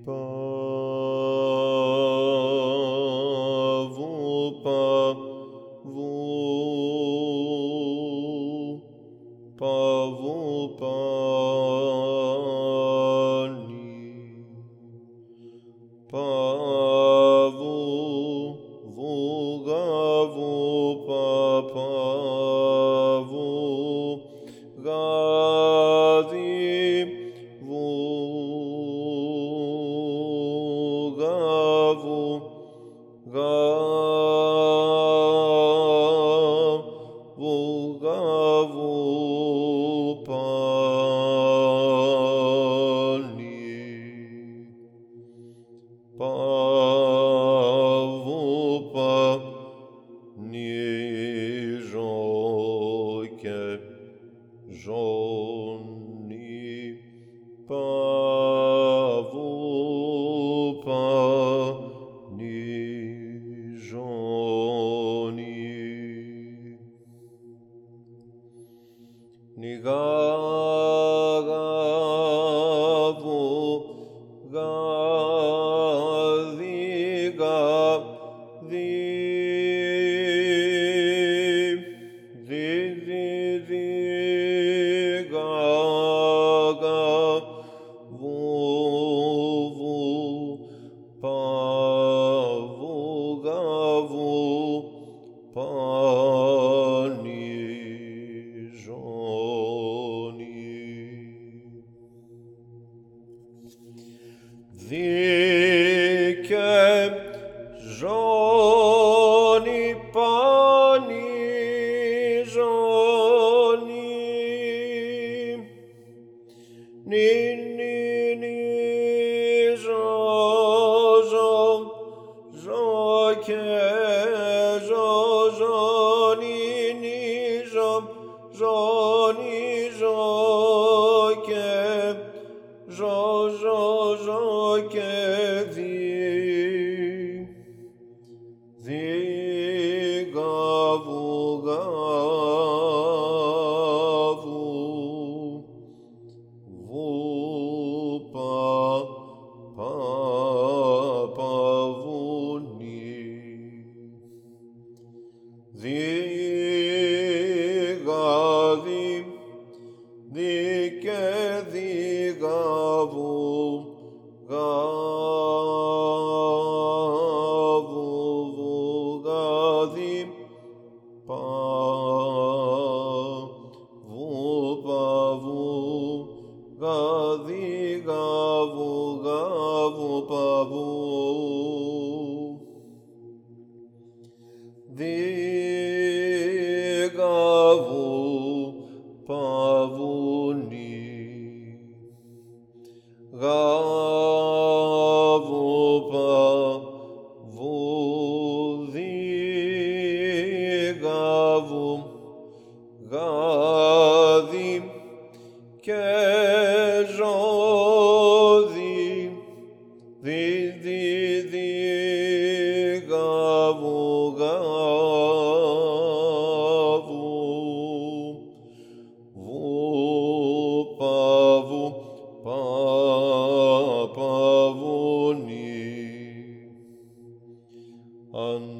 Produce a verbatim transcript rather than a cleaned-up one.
Παβού, παβού, παβού πάνι, παβού, βουγαβού, παπαβού, γάδι, βουγαβού, βουγαβού πάνι, παβού πανιζω και ζώνη, παβού πανιζώνη. Νιγάγαβου, γάδι, γάδι, δι, δι, δι, γάγαβου, βου, παβού, γαβού, πανιζώνη. Δίκαι ζώνη πανιζώνη, νι, νι, νι, ζω, ζω, ζω και ζω, ζώνη, νι, ζω, ζώνη, ζω και ζω, ζω, ζω και δι, δι, γαβού, γαβού, βου, πα, πα, παβούνι, δι, γάδι, δι και δι, γαβού, γαβού, βου, γάδι, παβού, παβού, γάδι, γαβού, γαβού, παβού, δι, γαβού, παβούνι, γαβού, παβού, δι, γαβού, γάδι και ζώδι, δι, δι, δι, γαβού, γαβού, βου, παβού, πα, παβούνι, αν